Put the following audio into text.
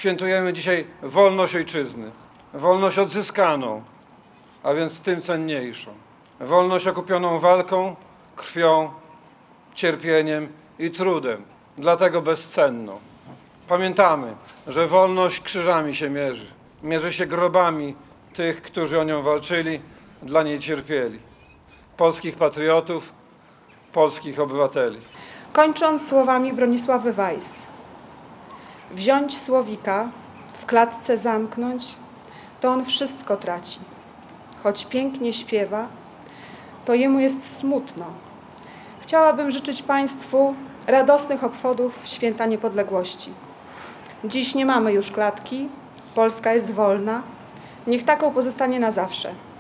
Świętujemy dzisiaj wolność ojczyzny, wolność odzyskaną, a więc tym cenniejszą. Wolność okupioną walką, krwią, cierpieniem i trudem, dlatego bezcenną. Pamiętamy, że wolność krzyżami się mierzy. Mierzy się grobami tych, którzy o nią walczyli, dla niej cierpieli. Polskich patriotów, polskich obywateli. Kończąc słowami Bronisławy Wajs. Wziąć słowika, w klatce zamknąć, to on wszystko traci. Choć pięknie śpiewa, to jemu jest smutno. Chciałabym życzyć Państwu radosnych obchodów Święta Niepodległości. Dziś nie mamy już klatki, Polska jest wolna. Niech taką pozostanie na zawsze.